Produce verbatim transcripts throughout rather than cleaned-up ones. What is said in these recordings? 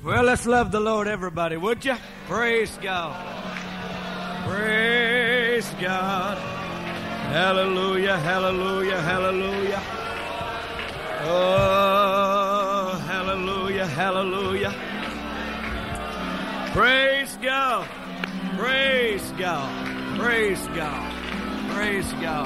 Well, let's love the Lord, everybody, would you? Praise God. Praise God. Hallelujah, hallelujah, hallelujah. Oh, hallelujah, hallelujah. Praise God. Praise God. Praise God. Praise God.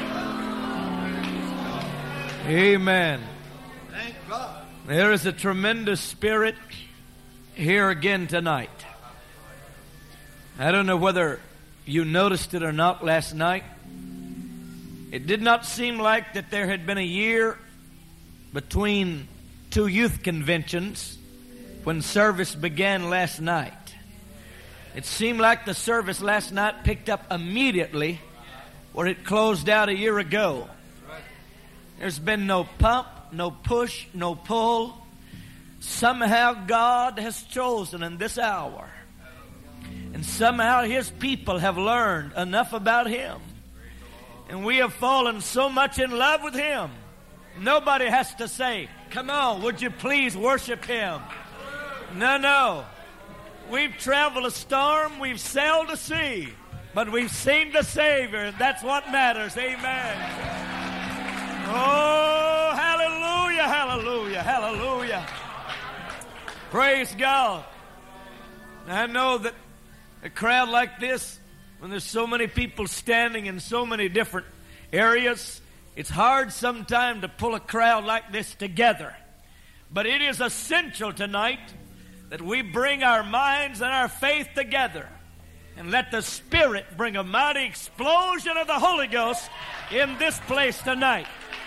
Amen. Thank God. There is a tremendous spirit here again tonight. I don't know whether you noticed it or not last night. It did not seem like that there had been a year between two youth conventions when service began last night. It seemed like the service last night picked up immediately where it closed out a year ago. There's been no pump, no push, no pull. Somehow God has chosen in this hour. And somehow His people have learned enough about Him. And we have fallen so much in love with Him. Nobody has to say, come on, would you please worship Him? No, no. We've traveled a storm, we've sailed a sea, but we've seen the Savior, and that's what matters. Amen. Oh, hallelujah, hallelujah, hallelujah. Praise God. I know that a crowd like this, when there's so many people standing in so many different areas, it's hard sometimes to pull a crowd like this together. But it is essential tonight that we bring our minds and our faith together and let the Spirit bring a mighty explosion of the Holy Ghost in this place tonight.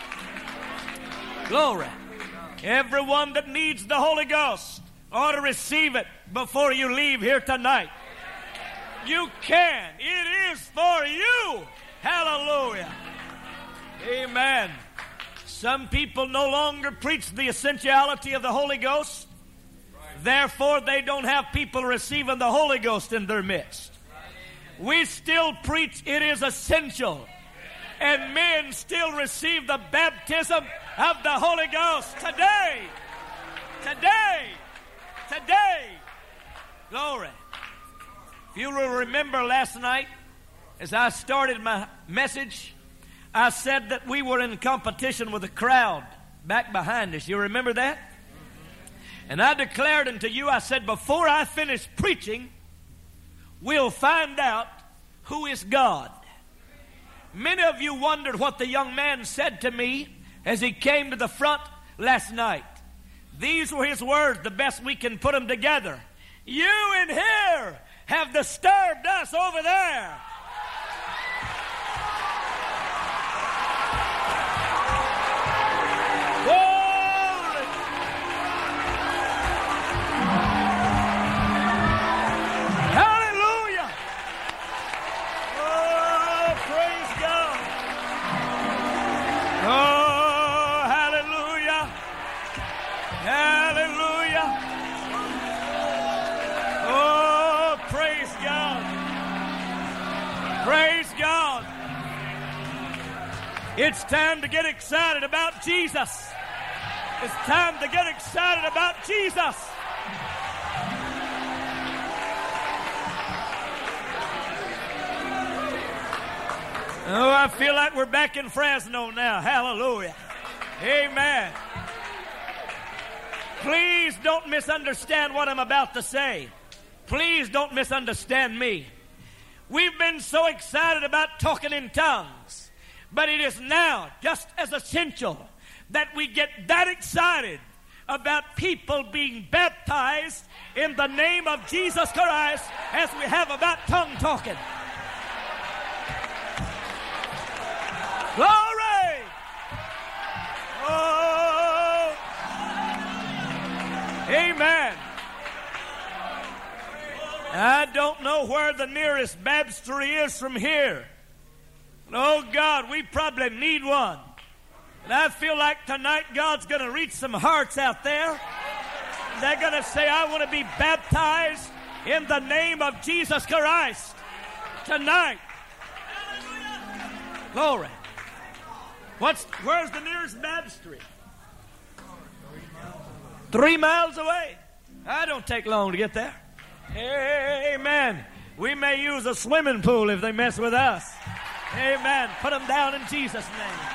Glory. Everyone that needs the Holy Ghost ought to receive it before you leave here tonight. You can. It is for you. Hallelujah. Amen. Some people no longer preach the essentiality of the Holy Ghost. Therefore, they don't have people receiving the Holy Ghost in their midst. We still preach it is essential. And men still receive the baptism of the Holy Ghost today. Today. Today. Glory. If you will remember last night, as I started my message, I said that we were in competition with a crowd back behind us. You remember that? And I declared unto you, I said, before I finish preaching, we'll find out who is God. Many of you wondered what the young man said to me as he came to the front last night. These were his words, the best we can put them together. You in here have disturbed us over there. Glory. Hallelujah. Oh, praise God. Oh, hallelujah. Hallelujah. Oh, praise God. Praise God. It's time to get excited about Jesus. It's time to get excited about Jesus. Oh, I feel like we're back in Fresno now. Hallelujah. Amen. Please don't misunderstand what I'm about to say. Please don't misunderstand me. We've been so excited about talking in tongues, but it is now just as essential that we get that excited about people being baptized in the name of Jesus Christ as we have about tongue talking. Glory! Oh! Amen. I don't know where the nearest baptistry is from here. Oh, God, we probably need one. And I feel like tonight God's going to reach some hearts out there. They're going to say, I want to be baptized in the name of Jesus Christ tonight. Glory. What's, where's the nearest baptistry? Three miles away. I don't take long to get there. Amen. We may use a swimming pool if they mess with us. Amen. Put them down in Jesus' name.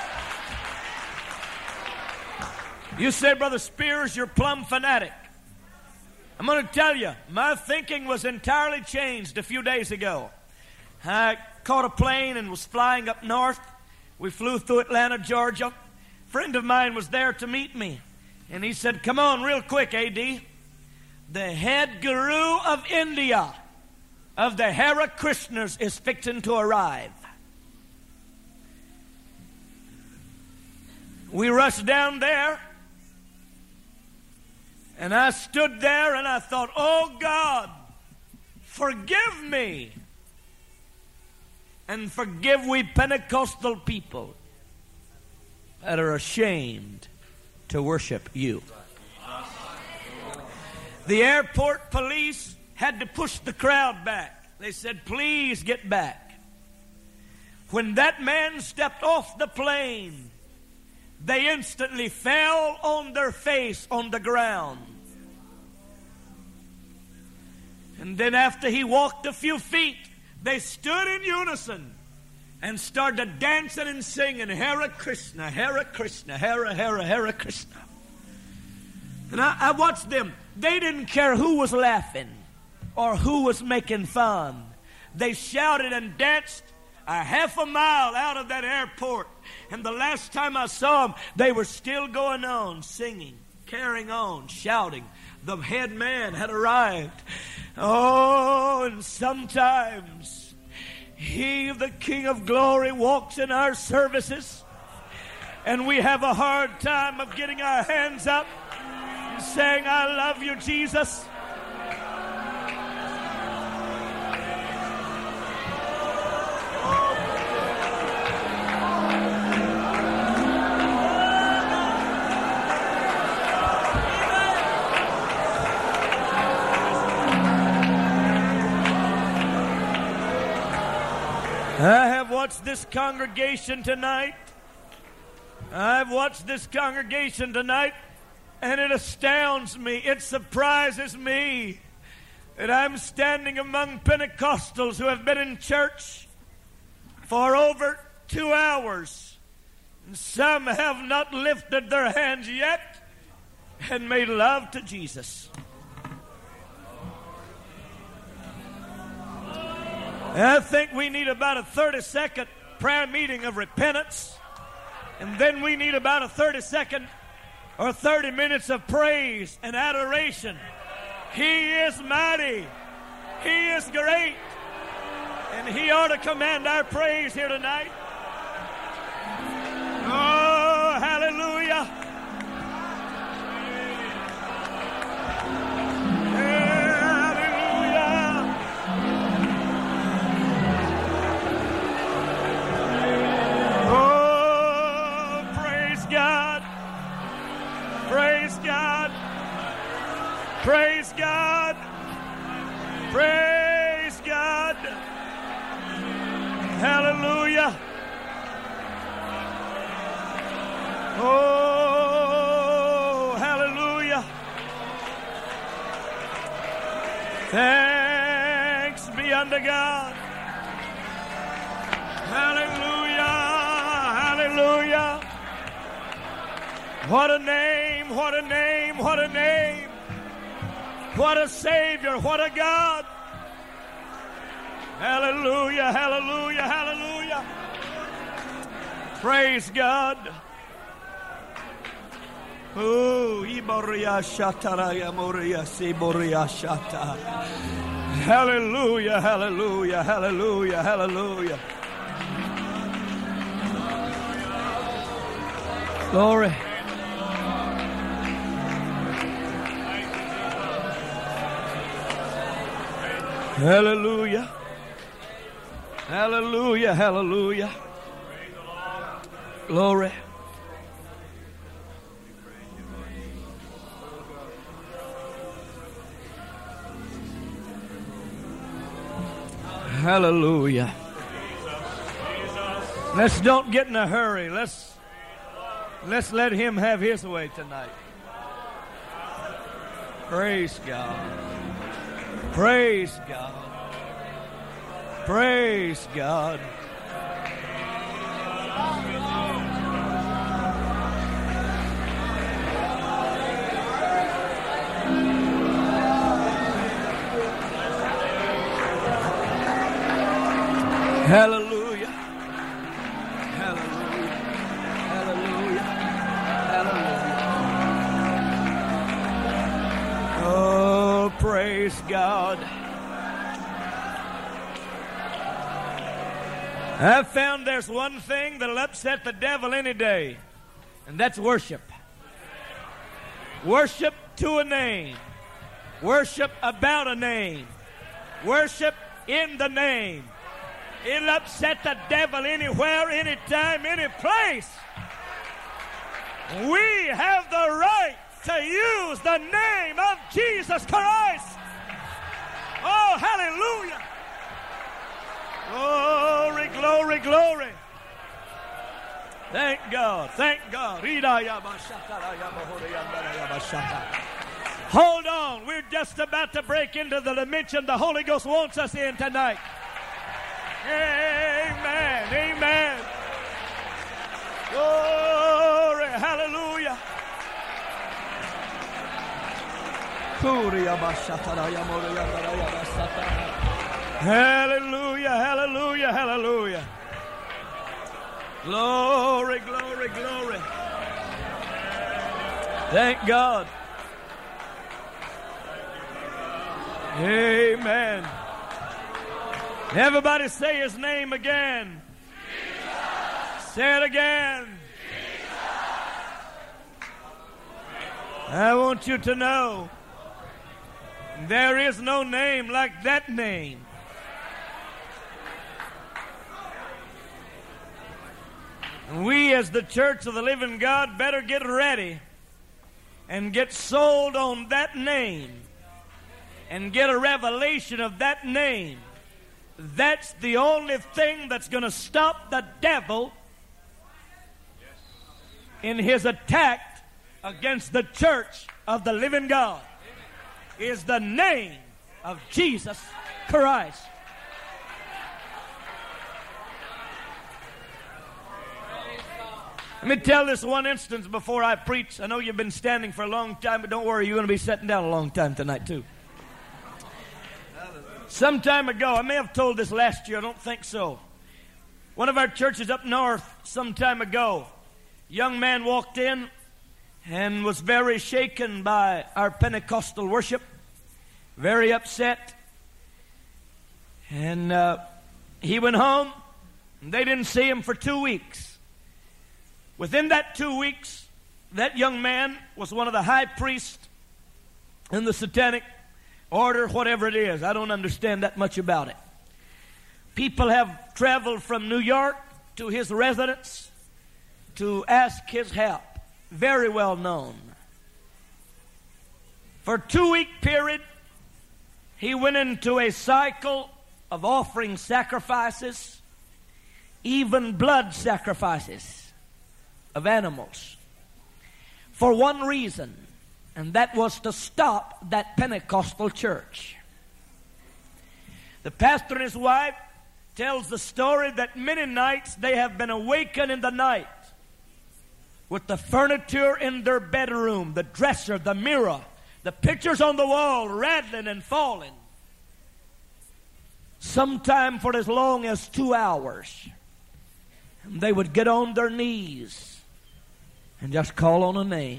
You say, Brother Spears, you're plumb fanatic. I'm going to tell you, my thinking was entirely changed a few days ago. I caught a plane and was flying up north. We flew through Atlanta, Georgia. A friend of mine was there to meet me. And he said, come on real quick, A D. The head guru of India, of the Hare Krishnas, is fixing to arrive. We rushed down there. And I stood there and I thought, oh God, forgive me. And forgive we Pentecostal people that are ashamed to worship you. The airport police had to push the crowd back. They said, please get back. When that man stepped off the plane, they instantly fell on their face on the ground. And then after he walked a few feet, they stood in unison and started dancing and singing, Hare Krishna, Hare Krishna, Hare Hare, Hare Krishna. And I, I watched them. They didn't care who was laughing or who was making fun. They shouted and danced a half a mile out of that airport. And the last time I saw them, they were still going on, singing, carrying on, shouting. The head man had arrived. Oh, and sometimes He, the King of Glory, walks in our services, and we have a hard time of getting our hands up and saying, I love you, Jesus. I have watched this congregation tonight. I've watched this congregation tonight, and it astounds me. It surprises me that I'm standing among Pentecostals who have been in church for over two hours. And some have not lifted their hands yet and made love to Jesus. I think we need about a thirty-second prayer meeting of repentance. And then we need about a thirty-second or thirty minutes of praise and adoration. He is mighty. He is great. And He ought to command our praise here tonight. Oh, hallelujah. Praise God. Praise God. Hallelujah. Oh, hallelujah. Thanks be unto God. Hallelujah. Hallelujah. What a name, what a name, what a name. What a Savior, what a God. Hallelujah, hallelujah, hallelujah. Praise God. Oh, hallelujah, hallelujah, hallelujah, hallelujah. Glory. Hallelujah. Hallelujah. Hallelujah. Glory. Hallelujah. Let's don't get in a hurry. Let's let's let Him have His way tonight. Praise God. Praise God. Praise God. Hallelujah. Hallelujah. Hallelujah. Hallelujah. Oh, praise God. I've found there's one thing that'll upset the devil any day, and that's worship. Worship to a name. Worship about a name. Worship in the name. It'll upset the devil anywhere, anytime, any place. We have the right to use the name of Jesus Christ. Oh, hallelujah. Glory, glory, glory. Thank God, thank God. Hold on, we're just about to break into the dimension the Holy Ghost wants us in tonight. Amen, amen. Glory, hallelujah. Hallelujah, hallelujah, hallelujah. Glory, glory, glory. Thank God. Amen. Everybody say his name again. Jesus. Say it again. Jesus. I want you to know there is no name like that name. We as the Church of the Living God better get ready and get sold on that name and get a revelation of that name. That's the only thing that's going to stop the devil in his attack against the Church of the Living God, is the name of Jesus Christ. Let me tell this one instance before I preach. I know you've been standing for a long time, but don't worry, you're going to be sitting down a long time tonight too. Some time ago, I may have told this last year, I don't think so. One of our churches up north, some time ago, a young man walked in and was very shaken by our Pentecostal worship, very upset. And uh, he went home, and they didn't see him for two weeks. Within that two weeks, that young man was one of the high priests in the satanic order, whatever it is. I don't understand that much about it. People have traveled from New York to his residence to ask his help. Very well known. For a two-week period, he went into a cycle of offering sacrifices, even blood sacrifices of animals, for one reason, and that was to stop that Pentecostal church. The pastor and his wife tells the story that many nights they have been awakened in the night with the furniture in their bedroom, the dresser, the mirror, the pictures on the wall rattling and falling, sometime for as long as two hours. And they would get on their knees and just call on a name.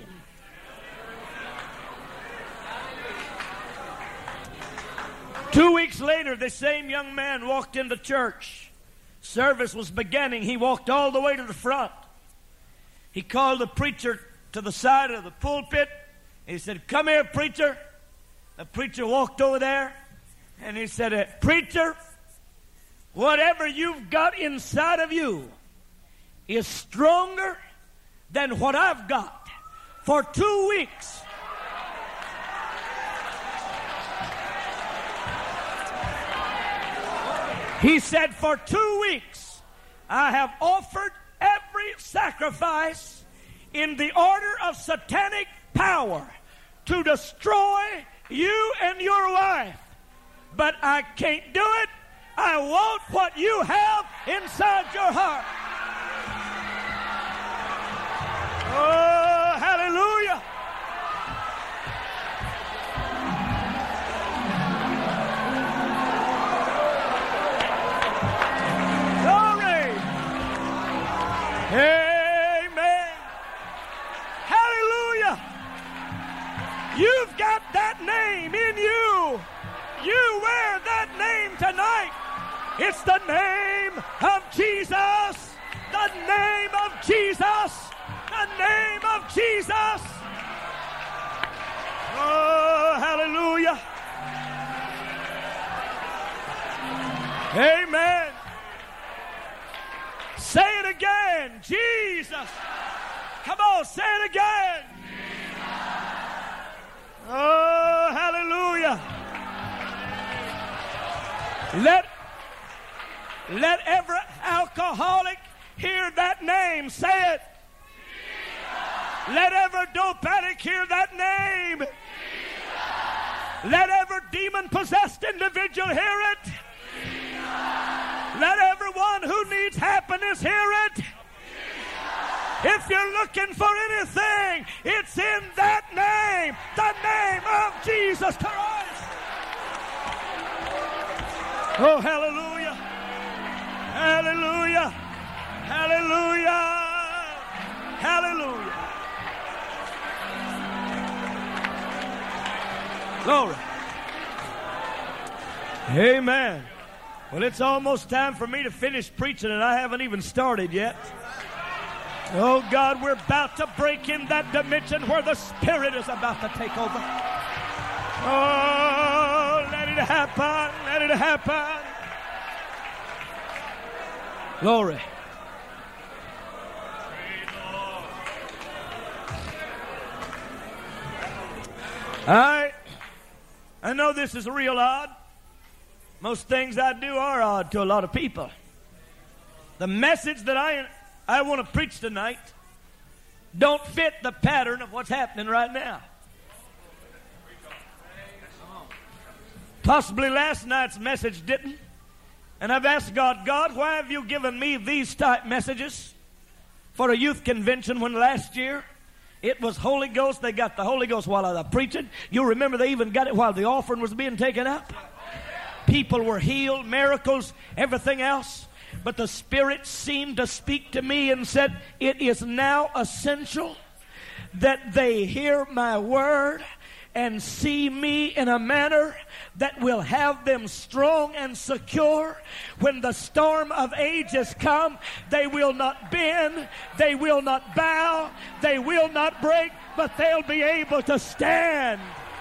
Two weeks later, the same young man walked into church. Service was beginning. He walked all the way to the front. He called the preacher to the side of the pulpit. He said, "Come here, preacher." The preacher walked over there, and he said, "Preacher, whatever you've got inside of you is stronger than what I've got. For two weeks, he said, for two weeks, I have offered every sacrifice in the order of satanic power to destroy you and your wife. But I can't do it. I want what you have inside your heart. Oh, hallelujah. Glory. Amen. Hallelujah. You've got that name in you. You wear that name tonight. It's the name of Jesus. The name of Jesus. The name of Jesus. Oh, hallelujah. Amen. Say it again. Jesus. Come on, say it again. Oh, hallelujah. Let, let every alcoholic hear that name. Say it. Let every dope addict hear that name. Let every demon-possessed individual hear it. Let everyone who needs happiness hear it. If you're looking for anything, it's in that name, the name of Jesus Christ. Oh, hallelujah. Hallelujah. Hallelujah. Hallelujah. Glory. Amen. Well, it's almost time for me to finish preaching, and I haven't even started yet. Oh, God, we're about to break in that dimension where the Spirit is about to take over. Oh, let it happen. Let it happen. Glory. All right. I know this is real odd. Most things I do are odd to a lot of people. The message that I I want to preach tonight don't fit the pattern of what's happening right now. Possibly last night's message didn't. And I've asked God, God, why have you given me these type messages for a youth convention when last year it was Holy Ghost? They got the Holy Ghost while I was preaching. You remember they even got it while the offering was being taken up. People were healed, miracles, everything else. But the Spirit seemed to speak to me and said, it is now essential that they hear my word and see me in a manner that will have them strong and secure. When the storm of ages come, they will not bend, they will not bow, they will not break, but they'll be able to stand.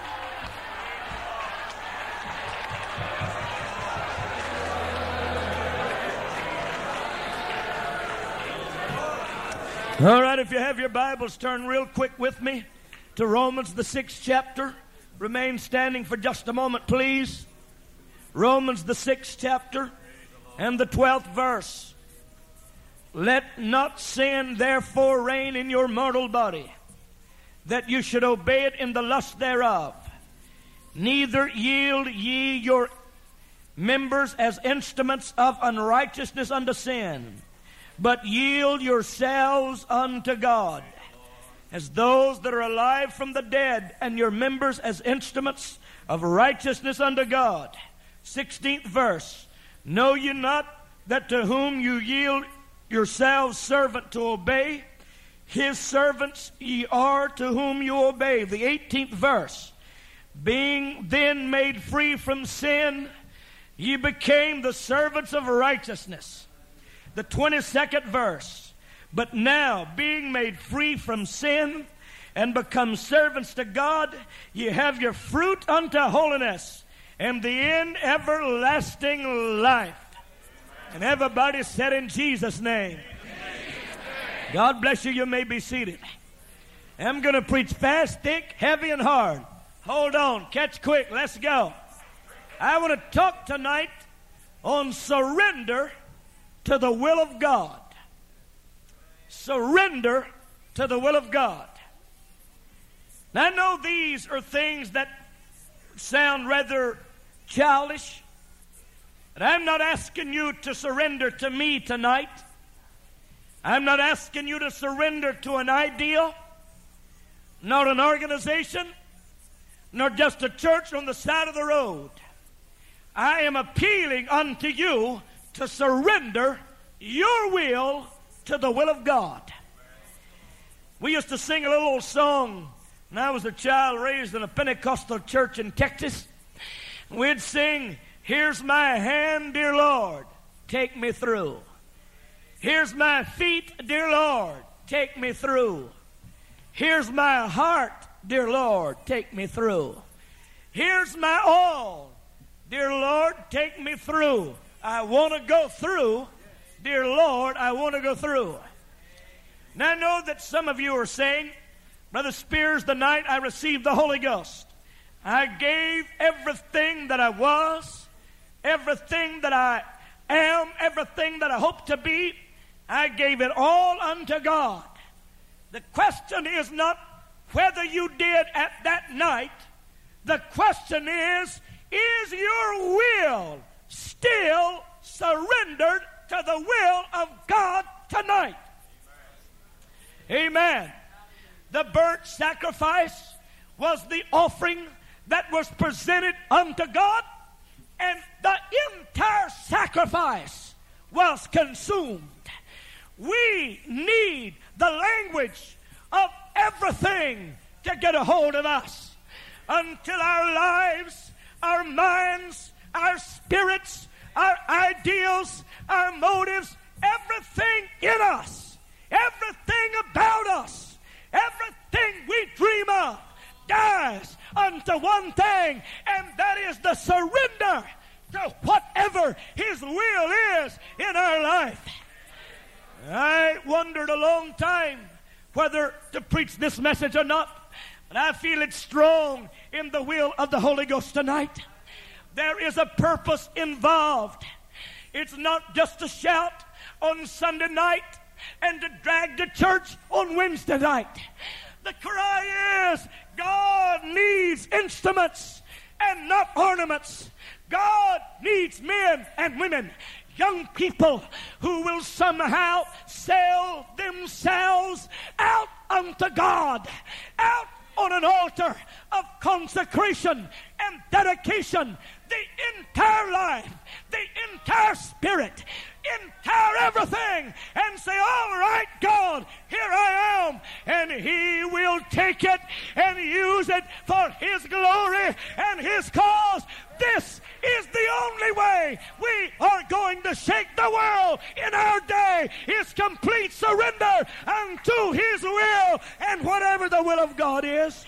All right, if you have your Bibles, turn real quick with me to Romans, the sixth chapter. Remain standing for just a moment, please. Romans, the sixth chapter and the twelfth verse. Let not sin therefore reign in your mortal body, that you should obey it in the lust thereof. Neither yield ye your members as instruments of unrighteousness unto sin, but yield yourselves unto God as those that are alive from the dead, and your members as instruments of righteousness unto God. sixteenth verse. Know ye not that to whom you yield yourselves servant to obey, his servants ye are to whom you obey. The eighteenth verse. Being then made free from sin, ye became the servants of righteousness. The twenty-second verse. But now, being made free from sin and become servants to God, ye have your fruit unto holiness, and the end everlasting life. And everybody said in Jesus' name. God bless you. You may be seated. I'm going to preach fast, thick, heavy, and hard. Hold on. Catch quick. Let's go. I want to talk tonight on surrender to the will of God. Surrender to the will of God. Now, I know these are things that sound rather childish, but I'm not asking you to surrender to me tonight. I'm not asking you to surrender to an idea, not an organization, nor just a church on the side of the road. I am appealing unto you to surrender your will to the will of God. We used to sing a little old song when I was a child raised in a Pentecostal church in Texas. We'd sing, "Here's my hand, dear Lord, take me through. Here's my feet, dear Lord, take me through. Here's my heart, dear Lord, take me through. Here's my all, dear Lord, take me through. I want to go through, dear Lord, I want to go through." Now I know that some of you are saying, "Brother Spears, the night I received the Holy Ghost, I gave everything that I was, everything that I am, everything that I hope to be, I gave it all unto God." The question is not whether you did at that night. The question is, is your will still surrendered to the will of God tonight? Amen. The burnt sacrifice was the offering that was presented unto God, and the entire sacrifice was consumed. We need the language of everything to get a hold of us until our lives, our minds, our spirits, our ideals, our motives, everything in us, everything about us, everything we dream of dies unto one thing, and that is the surrender to whatever His will is in our life. I wondered a long time whether to preach this message or not, but I feel it's strong in the will of the Holy Ghost tonight. There is a purpose involved. It's not just to shout on Sunday night and to drag the church on Wednesday night. The cry is, God needs instruments and not ornaments. God needs men and women, young people who will somehow sell themselves out unto God, out on an altar of consecration and dedication, the entire life, the entire spirit, entire everything, and say, "All right, God, here I am," and He will take it and use it for His glory and His cause. This is the only way we are going to shake the world in our day, is complete surrender unto His will and whatever the will of God is.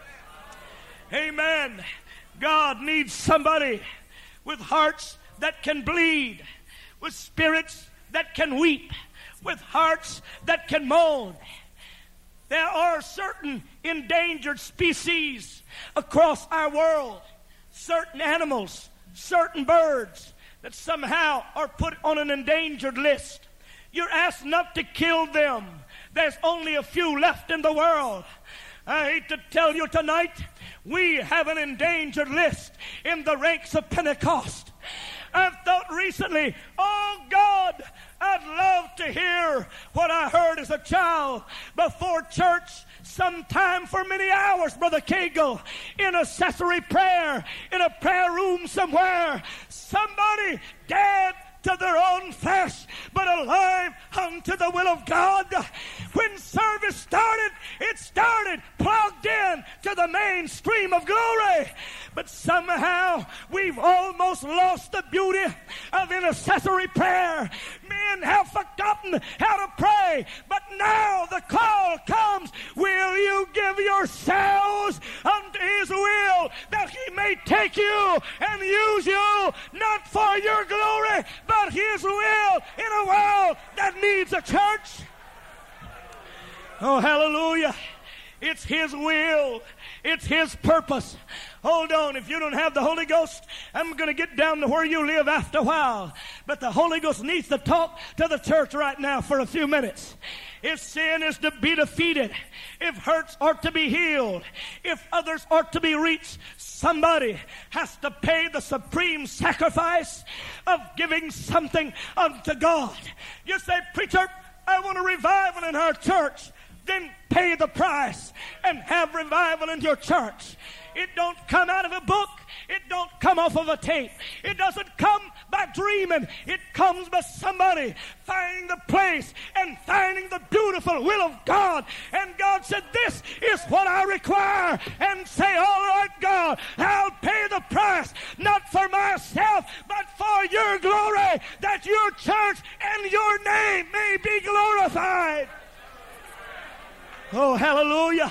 Amen. God needs somebody with hearts that can bleed, with spirits that can weep, with hearts that can moan. There are certain endangered species across our world, certain animals, certain birds that somehow are put on an endangered list. You're asked not to kill them. There's only a few left in the world. I hate to tell you tonight, we have an endangered list in the ranks of Pentecost. I've thought recently, oh God, I'd love to hear what I heard as a child before church, sometime for many hours, Brother Cagle, in accessory prayer, in a prayer room somewhere. Somebody dead to their own flesh, but alive unto the will of God. When service started, it started plugged in to the main stream of glory. But somehow we've almost lost the beauty of intercessory prayer. Men have forgotten how to pray, but now the call comes, will you give yourselves unto His will, that He may take you and use you, not for your glory, but His will in a world that needs a church? Oh, hallelujah. It's His will. It's His purpose. Hold on, if you don't have the Holy Ghost, I'm going to get down to where you live after a while. But the Holy Ghost needs to talk to the church right now for a few minutes. If sin is to be defeated, if hurts are to be healed, if others are to be reached, somebody has to pay the supreme sacrifice of giving something unto God. You say, preacher, I want a revival in our church. Then pay the price and have revival in your church. It don't come out of a book. It don't come off of a tape. It doesn't come by dreaming. It comes by somebody finding the place and finding the beautiful will of God. And God said, this is what I require. And say, all right, God, I'll pay the price, not for myself, but for your glory, that your church and your name may be glorified. Oh, hallelujah.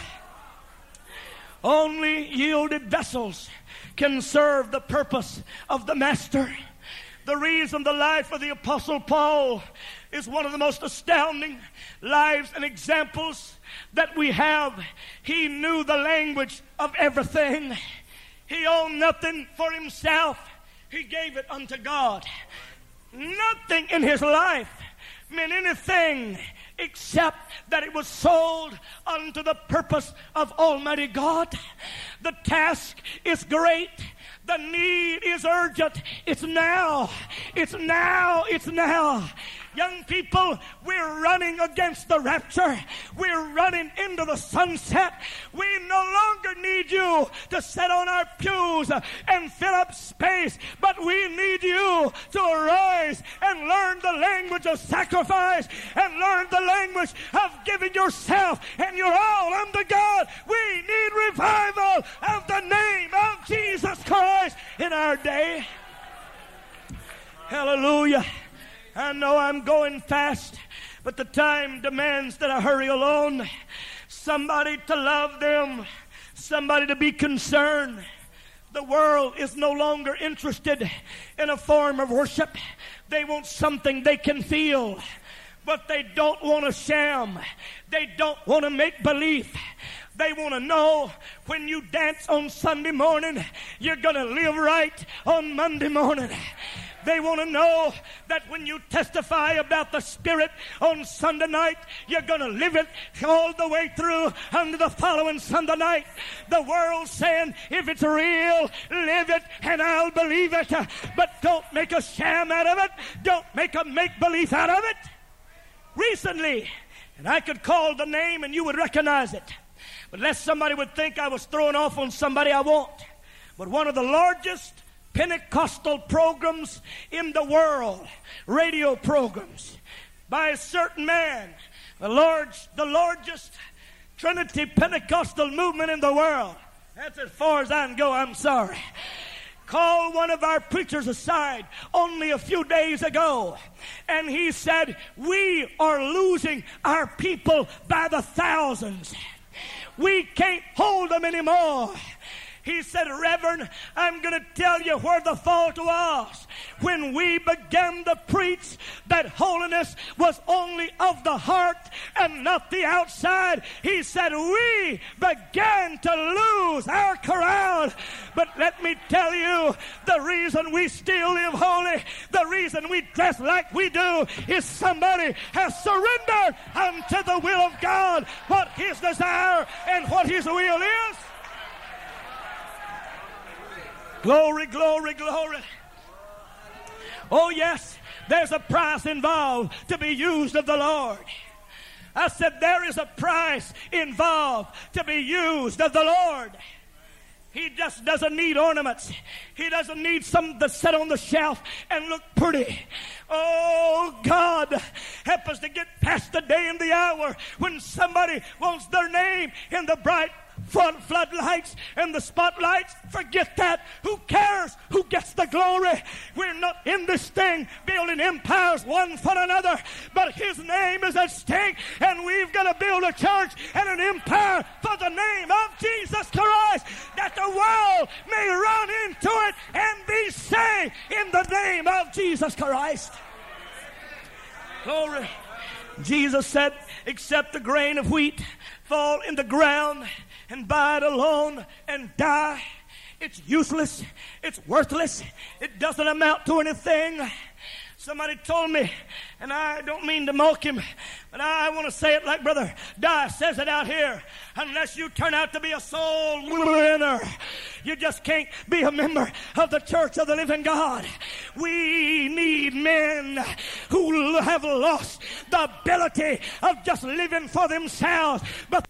Only yielded vessels can serve the purpose of the Master. The reason the life of the Apostle Paul is one of the most astounding lives and examples that we have. He knew the language of everything. He owned nothing for himself. He gave it unto God. Nothing in his life meant anything except that it was sold unto the purpose of Almighty God. The task is great. The need is urgent. It's now. It's now. It's now. Young people, we're running against the rapture. We're running into the sunset. We no longer need you to sit on our pews and fill up space, but we need you to arise and learn the language of sacrifice and learn the language of giving yourself and your all unto God. We need revival of the name of Jesus Christ in our day. Hallelujah. I know I'm going fast, but the time demands that I hurry along. Somebody to love them, somebody to be concerned. The world is no longer interested in a form of worship. They want something they can feel, but they don't want a sham. They don't want to make believe. They want to know when you dance on Sunday morning, you're going to live right on Monday morning. They want to know that when you testify about the Spirit on Sunday night, you're going to live it all the way through unto the following Sunday night. The world's saying, if it's real, live it and I'll believe it. But don't make a sham out of it. Don't make a make-believe out of it. Recently, and I could call the name and you would recognize it. But lest somebody would think I was throwing off on somebody, I won't. But one of the largest Pentecostal programs in the world, radio programs, by a certain man, the large, the largest Trinity Pentecostal movement in the world. That's as far as I can go, I'm sorry. Called one of our preachers aside only a few days ago, and he said, we are losing our people by the thousands. We can't hold them anymore. He said, Reverend, I'm going to tell you where the fault was. When we began to preach that holiness was only of the heart and not the outside, he said, we began to lose our crowd. But let me tell you, the reason we still live holy, the reason we dress like we do, is somebody has surrendered unto the will of God what His desire and what His will is. Glory, glory, glory. Oh, yes, there's a price involved to be used of the Lord. I said there is a price involved to be used of the Lord. He just doesn't need ornaments. He doesn't need something to sit on the shelf and look pretty. Oh, God, help us to get past the day and the hour when somebody wants their name in the bright front floodlights and the spotlights. Forget that. Who cares who gets the glory? We're not in this thing building empires one for another, but His name is at stake, and we've got to build a church and an empire for the name of Jesus Christ, that the world may run into it and be saved in the name of Jesus Christ. Glory. Jesus said, except the grain of wheat fall in the ground and buy it alone and die. It's useless. It's worthless. It doesn't amount to anything. Somebody told me, and I don't mean to mock him, but I want to say it like Brother Dye says it out here. Unless you turn out to be a soul winner, you just can't be a member of the church of the living God. We need men who have lost the ability of just living for themselves, but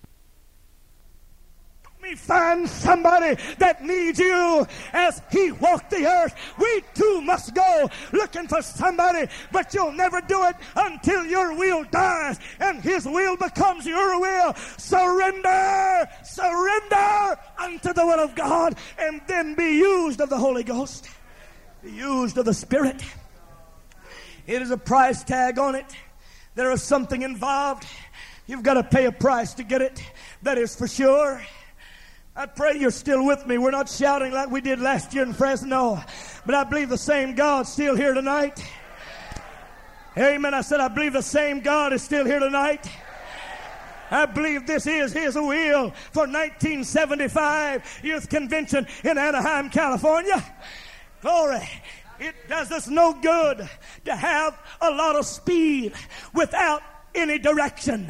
me find somebody that needs you as he walked the earth. We too must go looking for somebody, but you'll never do it until your will dies and his will becomes your will. Surrender, surrender unto the will of God, and then be used of the Holy Ghost, be used of the Spirit. It is a price tag on it. There is something involved. You've got to pay a price to get it. That is for sure. I pray you're still with me. We're not shouting like we did last year in Fresno, but I believe the same God's still here tonight. Amen. I said I believe the same God is still here tonight. I believe this is his will for nineteen seventy-five Youth Convention in Anaheim, California. Glory. It does us no good to have a lot of speed without any direction.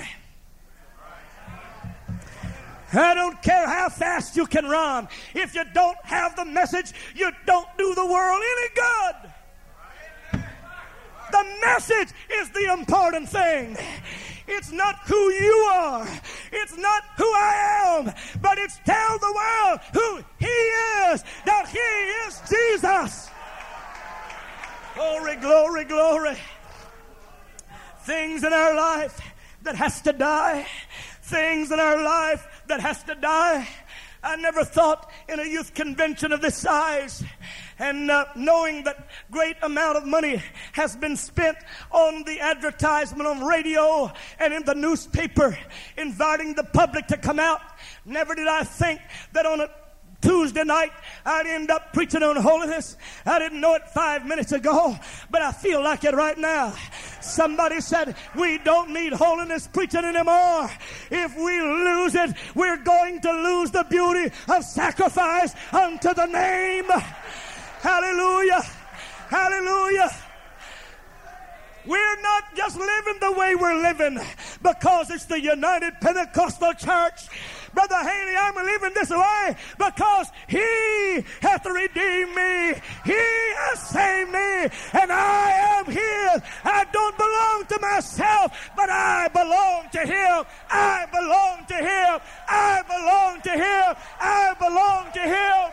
I don't care how fast you can run. If you don't have the message, you don't do the world any good. The message is the important thing. It's not who you are. It's not who I am. But it's tell the world who he is. That he is Jesus. Glory, glory, glory. Things in our life that has to die. Things in our life that has to die. I never thought in a youth convention of this size, and uh, knowing that great amount of money has been spent on the advertisement on radio and in the newspaper, inviting the public to come out, never did I think that on a Tuesday night I'd end up preaching on holiness. I didn't know it five minutes ago, but I feel like it right now. Somebody said we don't need holiness preaching anymore. If we lose it, we're going to lose the beauty of sacrifice unto the name. Hallelujah. Hallelujah. We're not just living the way we're living because it's the United Pentecostal Church. Brother Haley, I'm living this way because he hath redeemed me. He has saved me, and I am his. I don't belong to myself, but I belong to him. I belong to him. I belong to him. I belong to him.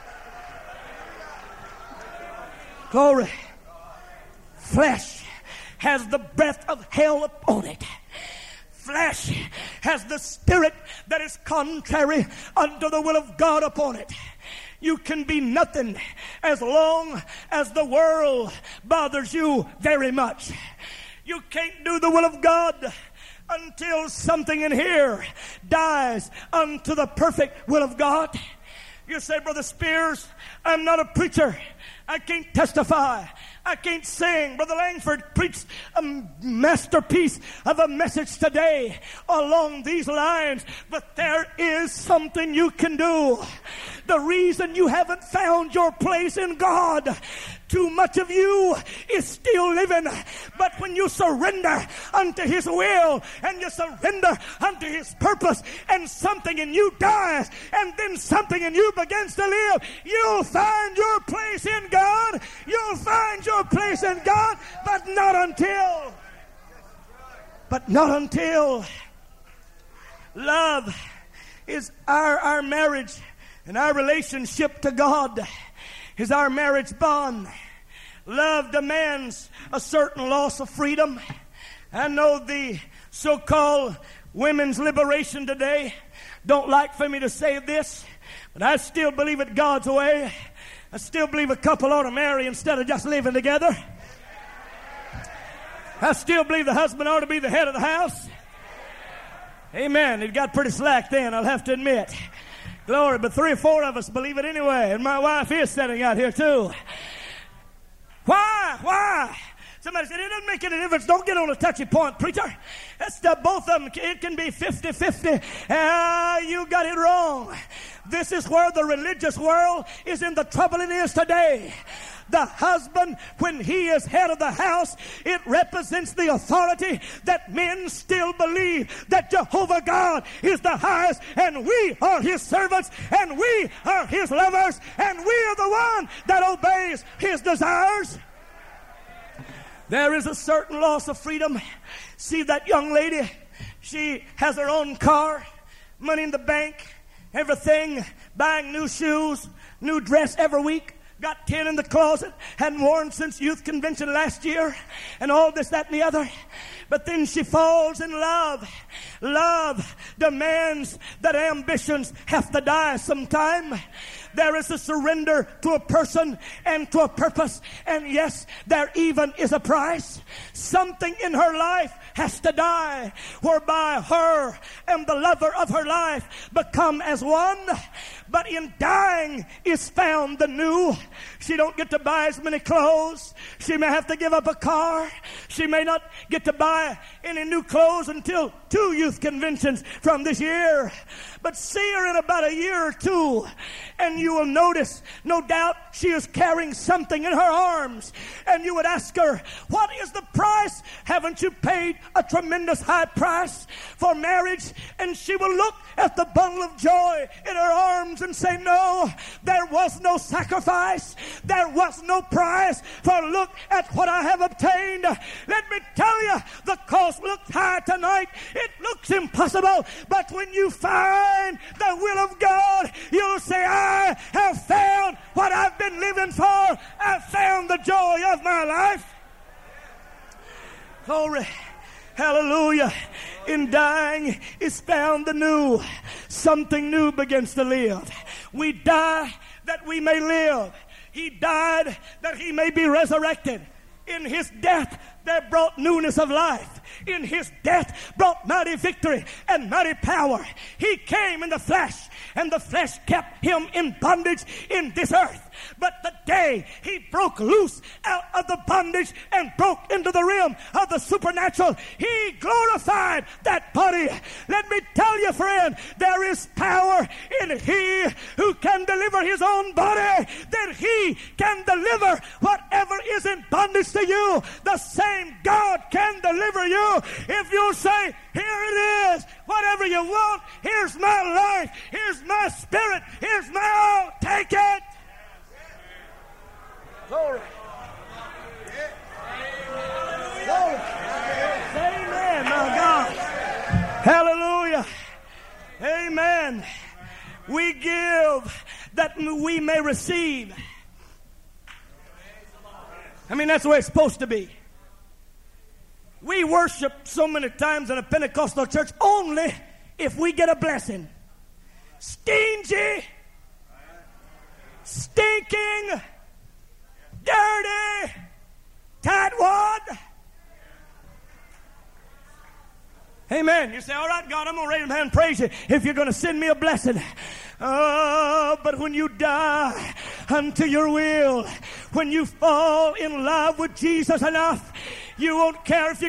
Glory. Flesh has the breath of hell upon it. Flesh has the spirit that is contrary unto the will of God upon it. You can be nothing as long as the world bothers you very much. You can't do the will of God until something in here dies unto the perfect will of God. You say, Brother Spears, I'm not a preacher. I can't testify. I can't sing. Brother Langford preached a masterpiece of a message today along these lines. But there is something you can do. The reason you haven't found your place in God, too much of you is still living. But when you surrender unto his will and you surrender unto his purpose, and something in you dies and then something in you begins to live, you'll find your place in God. You'll find your place in God, but not until but not until love is our our marriage, and our relationship to God is our marriage bond. Love demands a certain loss of freedom. I know the so-called women's liberation today don't like for me to say this, but I still believe it God's way. I still believe a couple ought to marry instead of just living together. I still believe the husband ought to be the head of the house. Amen. It got pretty slack then, I'll have to admit. Glory, but three or four of us believe it anyway, and my wife is sitting out here too. Why? Why? Somebody said, it doesn't make any difference. Don't get on a touchy point, preacher. That's the, both of them. It can be fifty-fifty. Ah, you got it wrong. This is where the religious world is in the trouble it is today. The husband, when he is head of the house, it represents the authority that men still believe that Jehovah God is the highest, and we are his servants, and we are his lovers, and we are the one that obeys his desires. There is a certain loss of freedom. See that young lady? She has her own car, money in the bank, everything, buying new shoes, new dress every week. Got ten in the closet, hadn't worn since youth convention last year, and all this, that, and the other. But then she falls in love. Love demands that ambitions have to die sometime. There is a surrender to a person and to a purpose. And yes, there even is a price. Something in her life has to die, whereby her and the lover of her life become as one. But in dying is found the new. She don't get to buy as many clothes. She may have to give up a car. She may not get to buy any new clothes until two youth conventions from this year. But see her in about a year or two, and you will notice, no doubt, she is carrying something in her arms. And you would ask her, what is the price? Haven't you paid a tremendous high price for marriage? And she will look at the bundle of joy in her arms and say, no, there was no sacrifice. There was no price. For look at what I have obtained. Let me tell you, the cost looks high tonight. It looks impossible. But when you find the will of God, you'll say, I have found what I've been living for. I've found the joy of my life. Glory. Hallelujah. In dying is found the new. Something new begins to live. We die that we may live. He died that he may be resurrected. In his death, there brought newness of life. In his death brought mighty victory and mighty power. He came in the flesh, and the flesh kept him in bondage in this earth. But the day he broke loose out of the bondage and broke into the realm of the supernatural, he glorified that body. Let me tell you, friend, there is power in he who can deliver his own body, that he can deliver whatever is in bondage to you. The same God can deliver you if you'll say, here it is, whatever you want, here's my life, here's my spirit, here's my all, take it. Glory. Glory. Amen, my God. Hallelujah. Amen. We give that we may receive. I mean, that's the way it's supposed to be. We worship so many times in a Pentecostal church only if we get a blessing. Stingy, stinking, dirty, tightwad. Amen. You say, all right, God, I'm going to raise my hand and praise you if you're going to send me a blessing. Oh, but when you die unto your will, when you fall in love with Jesus enough, you won't care if you